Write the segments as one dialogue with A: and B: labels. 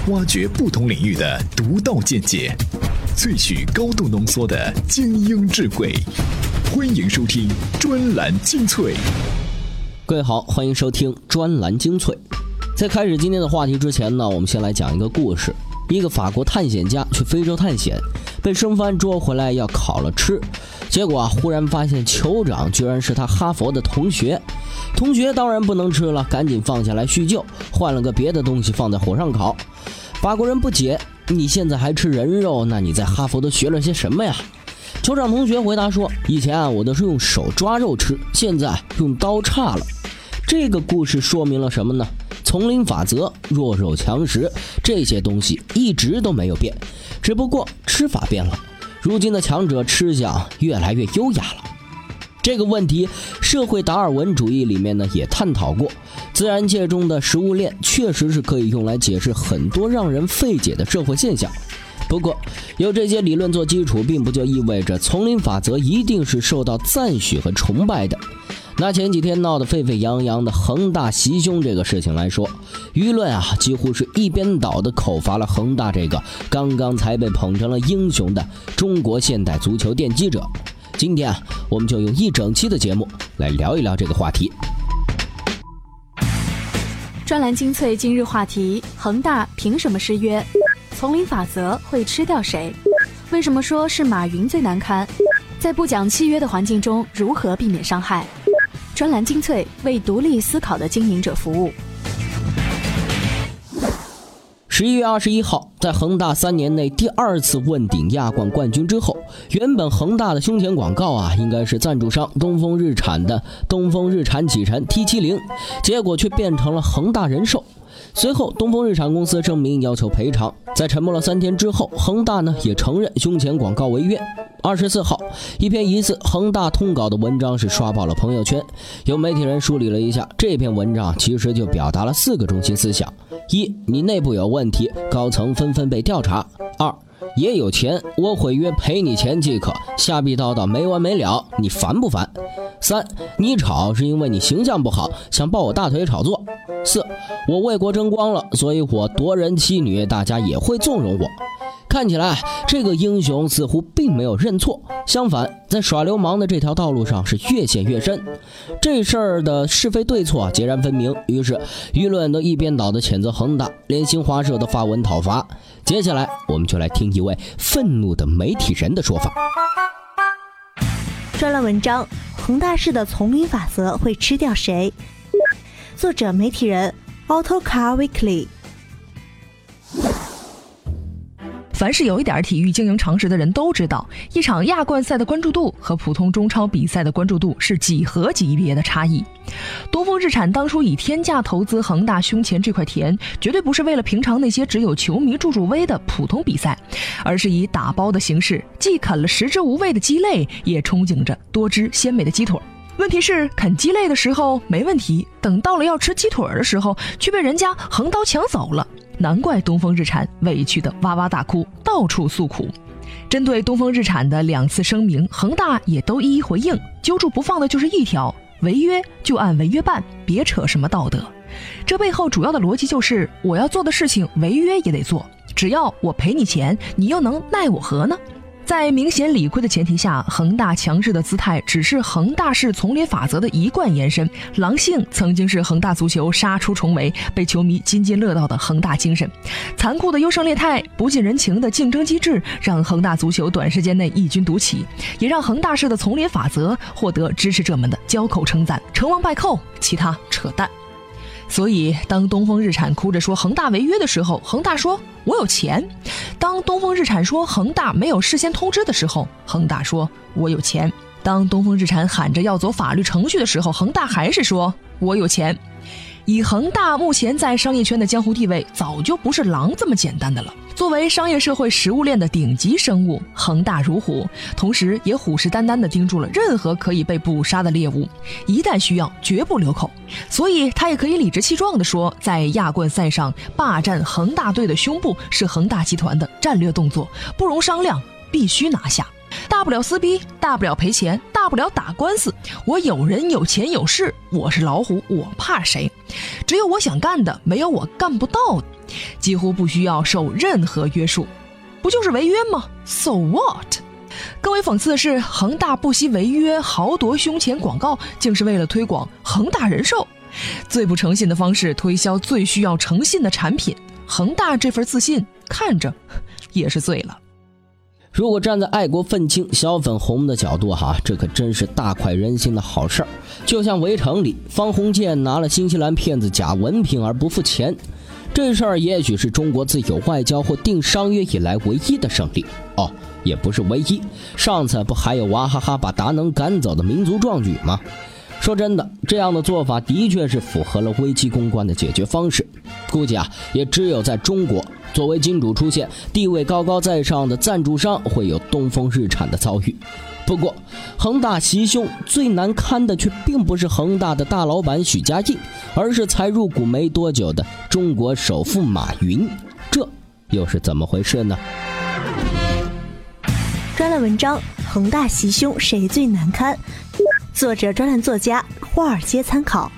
A: 挖掘不同领域的独到见解，萃取高度浓缩的精英智慧。欢迎收听专栏精粹。
B: 各位好，欢迎收听专栏精粹。在开始今天的话题之前呢，我们先来讲一个故事。一个法国探险家去非洲探险，被生番捉回来要烤了吃，结果忽然发现酋长居然是他哈佛的同学。同学当然不能吃了，赶紧放下来叙旧，换了个别的东西放在火上烤。法国人不解，你现在还吃人肉，那你在哈佛都学了些什么呀？酋长同学回答说，以前我都是用手抓肉吃，现在用刀叉了。这个故事说明了什么呢？丛林法则、弱肉强食，这些东西一直都没有变，只不过吃法变了。如今的强者吃相越来越优雅了。这个问题，社会达尔文主义里面呢也探讨过。自然界中的食物链确实是可以用来解释很多让人费解的社会现象。不过，有这些理论做基础，并不就意味着丛林法则一定是受到赞许和崇拜的。拿前几天闹得沸沸扬扬的恒大袭胸这个事情来说，舆论几乎是一边倒的口罚了恒大这个刚刚才被捧成了英雄的中国现代足球奠基者。今天我们就用一整期的节目来聊一聊这个话题。
C: 专栏精粹今日话题：恒大凭什么失约？丛林法则会吃掉谁？为什么说是马云最难堪？在不讲契约的环境中，如何避免伤害？专栏精粹，为独立思考的经营者服务。
B: 11月21号，在恒大3年内第2次问鼎亚冠冠军之后，原本恒大的胸前广告应该是赞助商东风日产的东风日产启辰 T70， 结果却变成了恒大人寿。随后东风日产公司声明要求赔偿，在沉默了3天之后，恒大呢也承认胸前广告违约。24号，一篇疑似恒大通稿的文章是刷爆了朋友圈。有媒体人梳理了一下，这篇文章其实就表达了4个中心思想：一，你内部有问题，高层纷纷被调查；二，爷有钱，我毁约赔你钱即可，瞎逼叨叨没完没了，你烦不烦？三，你吵是因为你形象不好，想抱我大腿炒作。四，我为国争光了，所以我夺人妻女，大家也会纵容我。看起来这个英雄似乎并没有认错，相反，在耍流氓的这条道路上是越陷越深。这事儿的是非对错截然分明，于是舆论都一边倒的谴责恒大，连新华社都发文讨伐。接下来我们就来听一位愤怒的媒体人的说法。
D: 专栏文章：恒大式的丛林法则会吃掉谁？作者媒体人 Autocar Weekly。
E: 凡是有一点体育经营常识的人都知道，一场亚冠赛的关注度和普通中超比赛的关注度是几何级别的差异。东风日产当初以天价投资恒大胸前这块田，绝对不是为了平常那些只有球迷助助威的普通比赛，而是以打包的形式，既啃了食之无味的鸡肋，也憧憬着多汁鲜美的鸡腿。问题是啃鸡肋的时候没问题，等到了要吃鸡腿的时候，却被人家横刀抢走了。难怪东风日产委屈的哇哇大哭，到处诉苦。针对东风日产的2次声明，恒大也都一一回应，揪住不放的就是一条：违约就按违约办，别扯什么道德。这背后主要的逻辑就是，我要做的事情违约也得做，只要我赔你钱，你又能奈我何呢？在明显理亏的前提下，恒大强势的姿态只是恒大式丛林法则的一贯延伸。狼性曾经是恒大足球杀出重围，被球迷津津乐道的恒大精神。残酷的优胜劣汰，不近人情的竞争机制，让恒大足球短时间内异军独起，也让恒大式的丛林法则获得支持者们的交口称赞。成王败寇，其他扯淡。所以当东风日产哭着说恒大违约的时候，恒大说我有钱；当东风日产说恒大没有事先通知的时候，恒大说我有钱；当东风日产喊着要走法律程序的时候，恒大还是说我有钱。以恒大目前在商业圈的江湖地位，早就不是狼这么简单的了。作为商业社会食物链的顶级生物，恒大如虎，同时也虎视眈眈地盯住了任何可以被捕杀的猎物，一旦需要绝不留口。所以他也可以理直气壮地说，在亚冠赛上霸占恒大队的胸部是恒大集团的战略动作，不容商量，必须拿下。大不了撕逼，大不了赔钱，大不了打官司，我有人有钱有势，我是老虎，我怕谁？只有我想干的，没有我干不到的。 几乎不需要受任何约束。不就是违约吗？ So what？ 更为讽刺的是，恒大不惜违约豪夺胸前广告，竟是为了推广恒大人寿。最不诚信的方式推销最需要诚信的产品，恒大这份自信看着也是醉了。
B: 如果站在爱国愤青小粉红的角度这可真是大快人心的好事儿。就像围城里方鸿渐拿了新西兰骗子假文凭而不付钱，这事儿也许是中国自有外交或定商约以来唯一的胜利也不是唯一。上次不还有娃哈哈把达能赶走的民族壮举吗？说真的，这样的做法的确是符合了危机公关的解决方式。估计也只有在中国，作为金主出现，地位高高在上的赞助商会有东风日产的遭遇。不过恒大袭胸最难堪的却并不是恒大的大老板许家印，而是才入股没多久的中国首富马云。这又是怎么回事呢？
D: 专栏文章：恒大袭胸谁最难堪？作者专栏作家华尔街参考。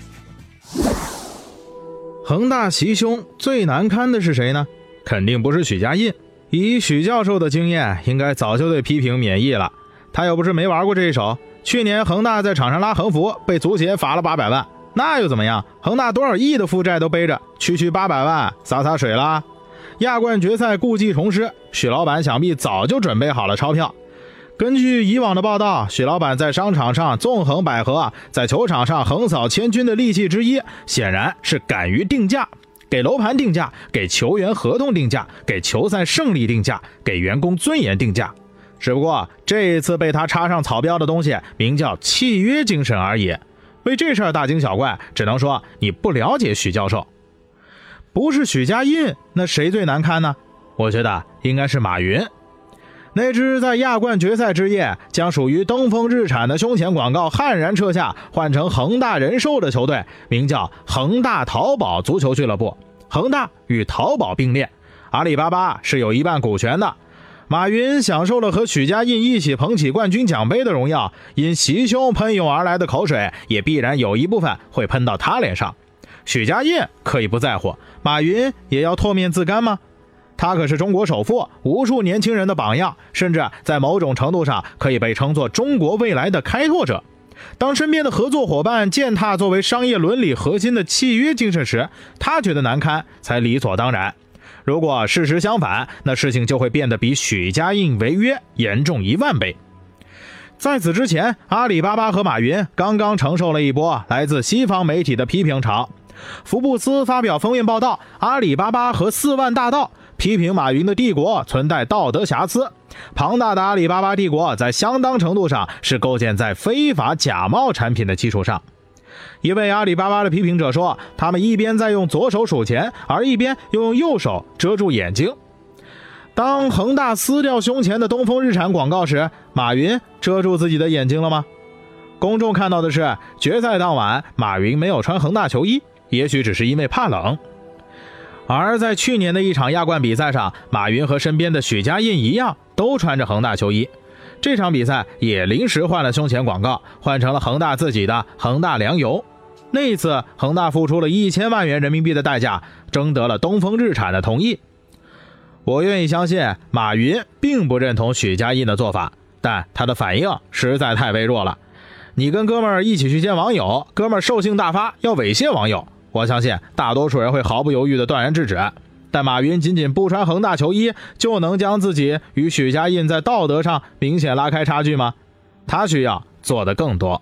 F: 恒大袭胸最难堪的是谁呢？肯定不是许家印。以许教授的经验，应该早就对批评免疫了。他又不是没玩过这一手。去年恒大在场上拉横幅，被足协罚了800万，那又怎么样？恒大多少亿的负债都背着，区800万洒水啦。亚冠决赛故技重施，许老板想必早就准备好了钞票。根据以往的报道，许老板在商场上纵横捭阖，在球场上横扫千军的利器之一，显然是敢于定价，给楼盘定价，给球员合同定价，给球赛胜利定价，给员工尊严定价。只不过这一次被他插上草标的东西名叫契约精神而已。为这事儿大惊小怪，只能说你不了解许教授。不是许家印，那谁最难堪呢？我觉得应该是马云。那支在亚冠决赛之夜将属于东风日产的胸前广告悍然撤下，换成恒大人寿的球队，名叫恒大淘宝足球俱乐部。恒大与淘宝并列，阿里巴巴是有一半股权的。马云享受了和许家印一起捧起冠军奖杯的荣耀，因袭胸喷涌而来的口水也必然有一部分会喷到他脸上。许家印可以不在乎，马云也要唾面自干吗？他可是中国首富，无数年轻人的榜样，甚至在某种程度上可以被称作中国未来的开拓者。当身边的合作伙伴践踏作为商业伦理核心的契约精神时，他觉得难堪才理所当然。如果事实相反，那事情就会变得比许家印违约严重10000倍。在此之前，阿里巴巴和马云刚刚承受了一波来自西方媒体的批评潮。福布斯发表封面报道，阿里巴巴和4万大盗，批评马云的帝国存在道德瑕疵。庞大的阿里巴巴帝国在相当程度上是构建在非法假冒产品的基础上。一位阿里巴巴的批评者说，他们一边在用左手数钱，而一边又用右手遮住眼睛。当恒大撕掉胸前的东风日产广告时，马云遮住自己的眼睛了吗？公众看到的是决赛当晚马云没有穿恒大球衣，也许只是因为怕冷。而在去年的一场亚冠比赛上，马云和身边的许家印一样，都穿着恒大球衣。这场比赛也临时换了胸前广告，换成了恒大自己的恒大粮油。那一次恒大付出了1000万元人民币的代价，征得了东风日产的同意。我愿意相信马云并不认同许家印的做法，但他的反应实在太微弱了。你跟哥们儿一起去见网友，哥们儿兽性大发要猥亵网友，我相信大多数人会毫不犹豫地断然制止。但马云仅仅不穿恒大球衣就能将自己与许家印在道德上明显拉开差距吗？他需要做得更多。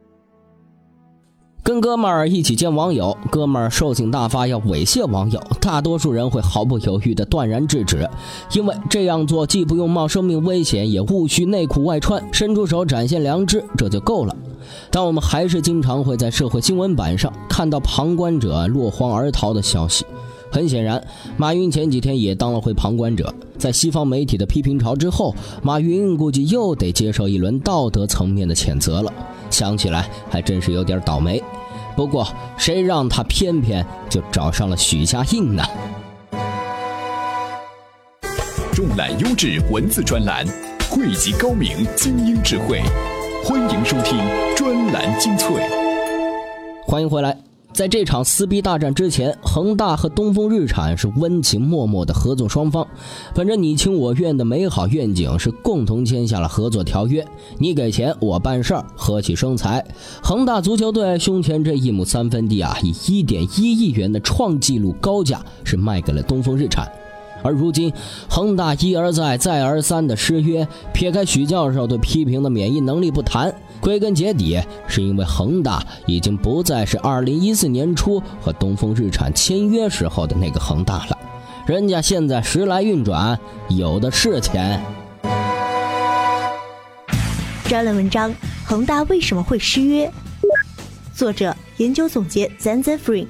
B: 跟哥们儿一起见网友，哥们儿兽性大发要猥亵网友，大多数人会毫不犹豫地断然制止，因为这样做既不用冒生命危险，也无需内裤外穿，伸出手展现良知，这就够了。但我们还是经常会在社会新闻版上看到旁观者落荒而逃的消息。很显然，马云前几天也当了回旁观者，在西方媒体的批评潮之后，马云估计又得接受一轮道德层面的谴责了。想起来还真是有点倒霉。不过谁让他偏偏就找上了许家印呢？
A: 重览优质文字专栏，汇集高明精英智慧，欢迎收听专栏精粹。
B: 欢迎回来。 在这场撕逼大战之前，恒大和东风日产是温情脉脉的合作双方，本着你情我愿的美好愿景，是共同签下了合作条约。你给钱，我办事儿，和气生财。恒大足球队胸前这一亩3分地以1.1亿元的创纪录高价是卖给了东风日产。而如今恒大一而再再而三的失约，撇开许教授对批评的免疫能力不谈，归根结底是因为恒大已经不再是2014年初和东风日产签约时候的那个恒大了，人家现在时来运转，有的是钱。
D: 专栏文章：恒大为什么会失约？作者：研究总监 Zanzafrin。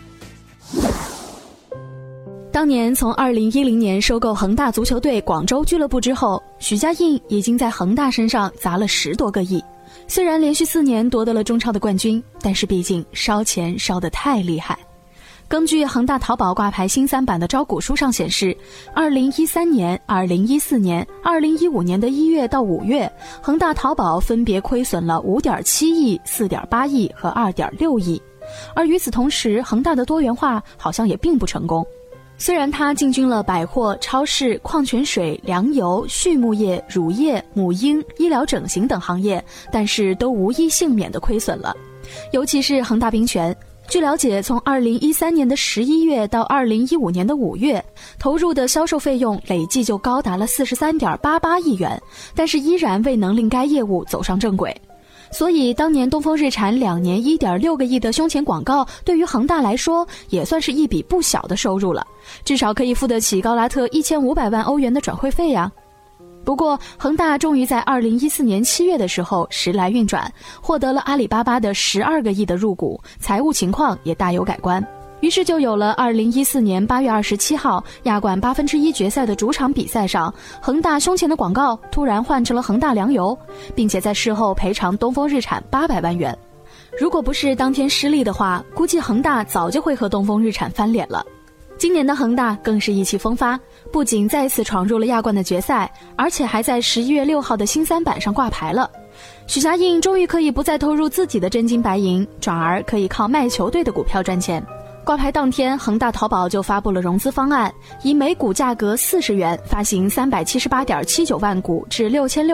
C: 当年从2010年收购恒大足球队广州俱乐部之后，许家印已经在恒大身上砸了10多个亿。虽然连续4年夺得了中超的冠军，但是毕竟烧钱烧得太厉害。根据恒大淘宝挂牌新3版的招股书上显示，2013年、2014年、2015年的1月到5月，恒大淘宝分别亏损了5.7亿、4.8亿和2.6亿。而与此同时，恒大的多元化好像也并不成功。虽然它进军了百货、超市、矿泉水、粮油、畜牧业、乳业、母婴、医疗整形等行业，但是都无一幸免的亏损了。尤其是恒大冰泉，据了解，从2013年的11月到2015年的5月，投入的销售费用累计就高达了43.88亿元，但是依然未能令该业务走上正轨。所以当年东风日产2年1.6个亿的胸前广告，对于恒大来说也算是一笔不小的收入了，至少可以付得起高拉特1500万欧元的转会费呀。不过恒大终于在2014年7月的时候时来运转，获得了阿里巴巴的12个亿的入股，财务情况也大有改观。于是就有了2014年8月27号亚冠1/8决赛的主场比赛上，恒大胸前的广告突然换成了恒大粮油，并且在事后赔偿东风日产800万元。如果不是当天失利的话，估计恒大早就会和东风日产翻脸了。今年的恒大更是意气风发，不仅再次闯入了亚冠的决赛，而且还在11月6号的新3版上挂牌了。许家印终于可以不再投入自己的真金白银，转而可以靠卖球队的股票赚钱。挂牌当天，恒大淘宝就发布了融资方案，以每股价格40元发行378.79万股至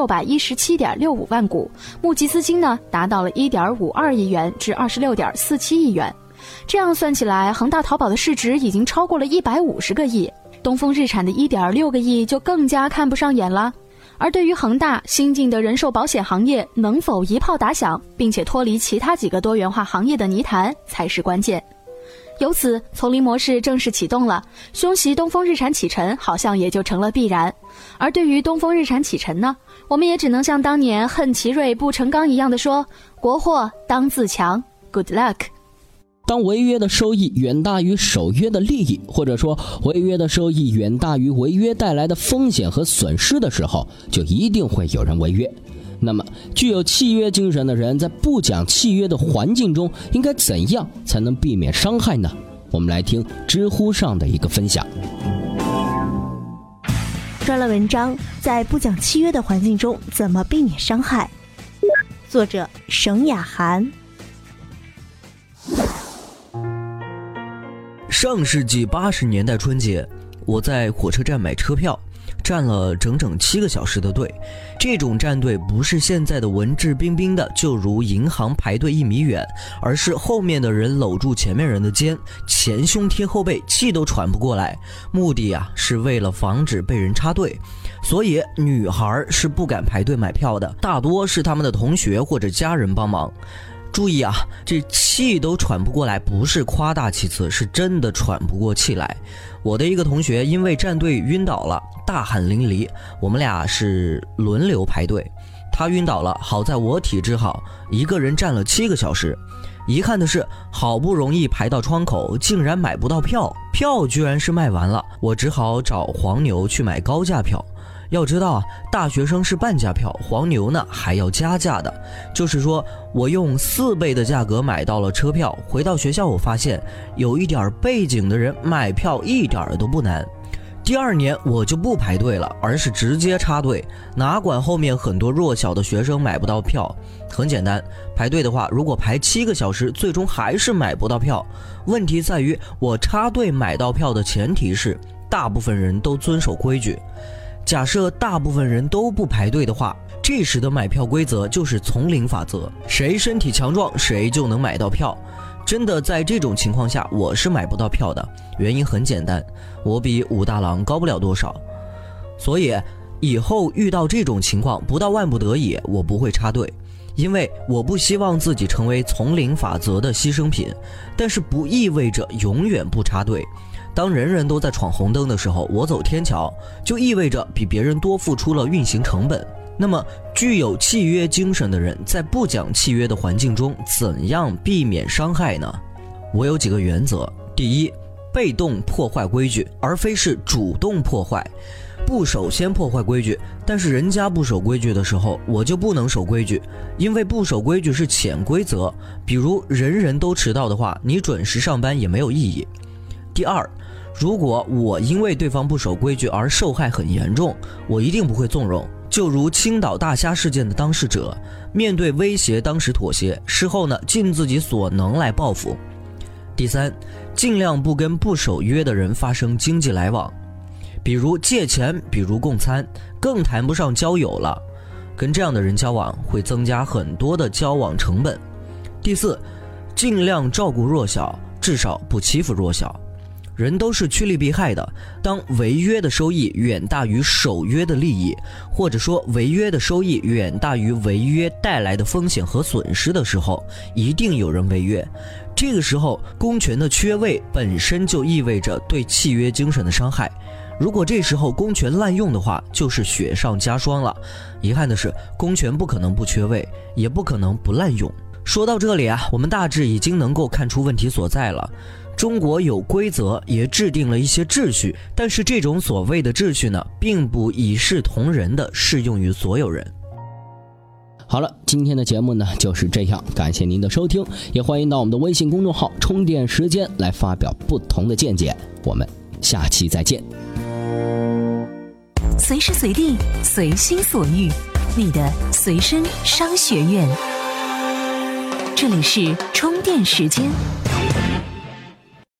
C: 6617.65万股，募集资金呢达到了1.52亿元至26.47亿元。这样算起来，恒大淘宝的市值已经超过了150个亿，东风日产的1.6个亿就更加看不上眼了。而对于恒大新进的人寿保险行业能否一炮打响，并且脱离其他几个多元化行业的泥潭才是关键。由此，丛林模式正式启动了，凶袭东风日产启辰好像也就成了必然。而对于东风日产启辰呢，我们也只能像当年恨奇瑞不成钢一样的说，国货当自强 ，Good luck。
B: 当违约的收益远大于守约的利益，或者说违约的收益远大于违约带来的风险和损失的时候，就一定会有人违约。那么具有契约精神的人在不讲契约的环境中应该怎样才能避免伤害呢？我们来听知乎上的一个分享。
D: 专栏文章：在不讲契约的环境中怎么避免伤害？作者：沈雅涵。
G: 上世纪80年代春节，我在火车站买车票，站了整整7个小时的队。这种站队不是现在的文质彬彬的就如银行排队1米远，而是后面的人搂住前面人的肩，前胸贴后背，气都喘不过来。目的是为了防止被人插队。所以女孩是不敢排队买票的，大多是他们的同学或者家人帮忙。注意这气都喘不过来不是夸大其词，是真的喘不过气来。我的一个同学因为站队晕倒了，大汗淋漓，我们俩是轮流排队。他晕倒了，好在我体质好，一个人站了7个小时。遗憾的是，好不容易排到窗口，竟然买不到票，票居然是卖完了，我只好找黄牛去买高价票。要知道大学生是半价票，黄牛呢还要加价的，就是说我用4倍的价格买到了车票。回到学校，我发现有一点背景的人买票一点都不难。 第2年我就不排队了，而是直接插队，哪管后面很多弱小的学生买不到票。很简单，排队的话，如果排7个小时，最终还是买不到票。问题在于我插队买到票的前提是大部分人都遵守规矩。假设大部分人都不排队的话，这时的买票规则就是丛林法则，谁身体强壮谁就能买到票。真的在这种情况下，我是买不到票的，原因很简单，我比武大郎高不了多少。所以以后遇到这种情况，不到万不得已我不会插队，因为我不希望自己成为丛林法则的牺牲品。但是不意味着永远不插队，当人人都在闯红灯的时候，我走天桥，就意味着比别人多付出了运行成本。那么具有契约精神的人在不讲契约的环境中怎样避免伤害呢？我有几个原则。第一，被动破坏规矩，而非是主动破坏。不首先破坏规矩，但是人家不守规矩的时候，我就不能守规矩，因为不守规矩是潜规则。比如人人都迟到的话，你准时上班也没有意义。第二，如果我因为对方不守规矩而受害很严重，我一定不会纵容。就如青岛大虾事件的当事者，面对威胁当时妥协，事后呢尽自己所能来报复。第三，尽量不跟不守约的人发生经济来往，比如借钱，比如共餐，更谈不上交友了。跟这样的人交往会增加很多的交往成本。第四，尽量照顾弱小，至少不欺负弱小。人都是趋利避害的，当违约的收益远大于守约的利益，或者说违约的收益远大于违约带来的风险和损失的时候，一定有人违约。这个时候公权的缺位本身就意味着对契约精神的伤害，如果这时候公权滥用的话，就是雪上加霜了。遗憾的是，公权不可能不缺位，也不可能不滥用。说到这里啊，我们大致已经能够看出问题所在了。中国有规则，也制定了一些秩序，但是这种所谓的秩序呢，并不一视同仁的适用于所有人。
B: 好了，今天的节目呢就是这样，感谢您的收听，也欢迎到我们的微信公众号充电时间来发表不同的见解，我们下期再见。
H: 随时随地，随心所欲，你的随身商学院。这里是充电时间。